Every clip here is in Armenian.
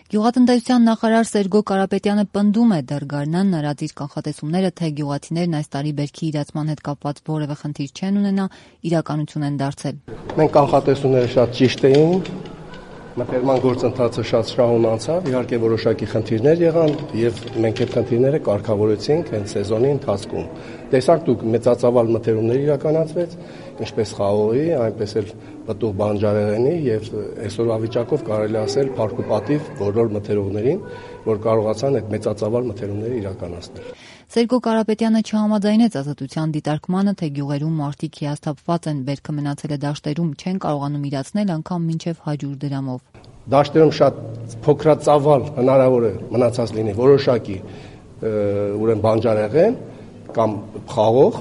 Գյուղատնտեսության նախարար Սերգո Կարապետյանը պնդում է, դեռ գարնան նրած իր կանխատեսումները, թե գյուղացիներն այս տարի բերքի իրացման հետ կապված որևէ խնդիր չեն ունենա, իրականություն են դարձել։ Մենք կանխատեսումները շատ ճիշտ էին, մտերման գործընթացը շատ շահուն անցավ, իհարկե որոշակի խնդիրներ եղան եւ մենք այդ խնդիրները կարգավորեցինք հենց սեզոնի ընթացքում։ Տեսակ դուք մեծածավալ մթերումներ իրականացվեց, ինչպես խաղողի, այնպես էլ պտուղ բանջարեղենի եւ այսօրվա վիճակով կարելի ասել փառք ու պատիվ բոլոր մթերողներին, որ կարողացան այդ մեծածավալ մթերումները իրականացնել։ Սերգո Կարապետյանը չհամաձայնեց Ազատության դիտարկմանը, թե գյուղերում մարդիկ հիասթափված են, բերքը մնացել է դաշտերում, չեն կարողանում իրացնել անգամ մինչև 100 դրամով։ Դաշտերում շատ փոքրածավալ հնարավոր է մնացած լինի որոշակի ուրեմն բանջարեղեն կամ խաղող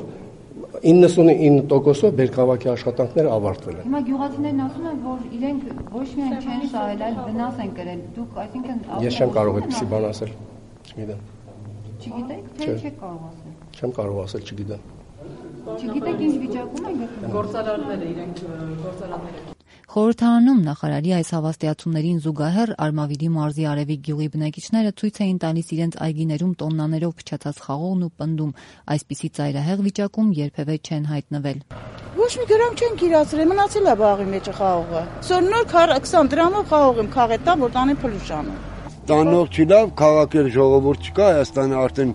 99%-ով բերքահավաքի աշխատանքները ավարտվել են։ Հիմա գյուղացիներն ասում են, որ իրենք ոչ միայն չեն շահել, այլ վնաս են կրել։ Դուք այսինքն Ես չեմ կարող այդպիսի բան ասել։ Չգիտեմ։ Չգիտեք, թե չեք կարող ասել։ Չեմ կարող ասել, չգիտեմ։ Չգիտեք ինչ վիճակում են գործարանները իրենք գործարանները։ Խորհրդարանում նախարարի այս հավաստիացումներին զուգահեռ Արմավիրի մարզի Արևիկ գյուղի բնակիչները ցույց էին տալիս իրենց այգիներում տոննաներով փչացած խաղողն ու պնդում, այսպիսի ծայրահեղ վիճակում երբևէ չեն հայտնվել։ Ոչ մի դրամ չեն կիրացրել, մնացել է բաղի մեջ խաղողը։ Սորնոր 20 դրամով խաղող եմ քաղետա, որ տանի փլուշանը։ Տանող չի լավ, քաղաքել ժողովուրդ չկա, Հայաստանը արդեն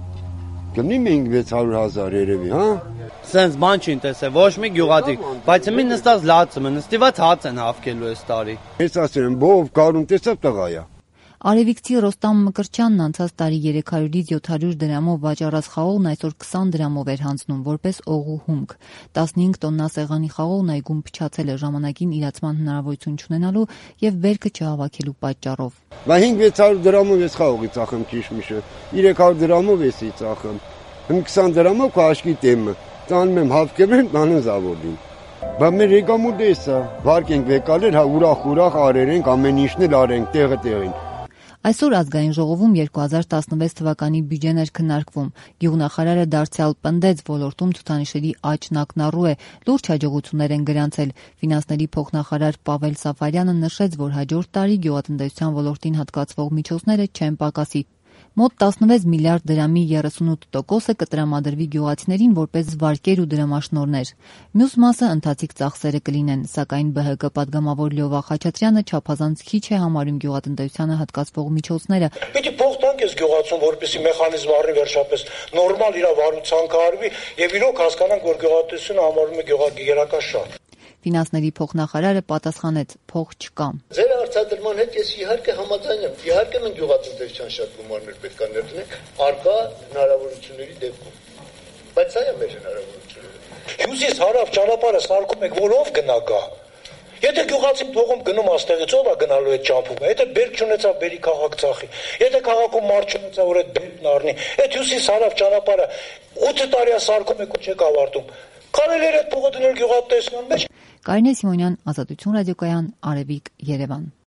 կլինի 500,000 երևի, հա։ Սենց բան չի տեսել, ոչ մի գյուղացի, բայց մի նստած լացում են, նստիված հաց են հավքելու այս տարի։ Ես ասել եմ, բով կարուն տեսավ տղա է։ Արևիկցի Ռոստամ Մկրտչյանն անցած տարի 300-ից 700 դրամով վաճառած խաղողն այսօր 20 դրամով էր հանձնում որպես օղու հումք։ 15 տոննա սեղանի խաղողն այգում փչացել է ժամանակին իրացման հնարավորություն չունենալու եւ բերքը չհավաքելու պատճառով։ Բա 500-600 դրամով ես խաղողի ծախեմ ճիշմիշը, 300 դրամով էսի ծախեմ, 20 դրամով քաշկի տեմը, տանում եմ հավքեմ եմ, տանում զավոդին։ Բա մեր եկամուտը էսա, վարկենք վեկալեր, հա ուրախ արերենք, ամեն ինչն էլ արենք, տեղը։ Այսօր ազգային ժողովում 2016 թվականի բյուջեն էր քննարկվում։ Գյուղնախարարը դարձյալ պնդեց, ոլորտում ցուցանիշերի աճն ակնառու է, լուրջ հաջողություններ են գրանցել։ Ֆինանսների փոխնախարար Պավել Սաֆարյանը նշեց, որ հաջորդ տարի գյուղատնտեսության ոլորտին հատկացվող միջոցները չեն պակասի։ Մոտ 16 միլիարդ դրամի 38%-ը կտրամադրվի գյուղացիներին որպես վարկեր ու դրամաշնորհներ։ Մյուս մասը ընթացիկ ծախսերը կլինեն, սակայն ԲՀԿ падգամավոր Լյովա Խաչատրյանը չափազանց քիչ է համարում գյուղատնտեսությանը հատկացվող միջոցները։ Պիտի փող տանք այս գյուղացուն, որպեսզի մեխանիզմը առնի վերջապես նորմալ իր վարուցանքը արվի եւ իրոք հասկանանք, որ գյուղատնտեսությունը համարվում է գյուղագերակա շահ։ Ֆինանսների փոխնախարարը պատասխանեց. փող չկա։ Ձեր արտադրման հետ ես իհարկե համաձայն եմ։ Իհարկե մենք գյուղատնտեսության շատ գումարներ պետք է ներդնենք արկա հնարավորությունների դեպքում։ Բայց սա է մեր հնարավորությունը։ Հյուսիս հարավ ճանապարհը սարքում եք, որով գնա գա։ Եթե գյուղացին թողում գնում աստեղից, ով է գնալու այդ ճամփումը։ Եթե բերք չունեցավ, բերի քաղաք ծախի։ Եթե քաղաքում մարդ չունեցավ, որ այդ բերքն առնի։ Այդ հյուսիս հարավ ճանապարհը 8 տարի է սարքում եք ու չեք ավարտում։ Կարելի է այդ փողը դնել գյուղատնտեսության մեջ։ Կարինե Սիմոնյան, Ազատություն ռադիոկայան, Արևիկ, Երևան։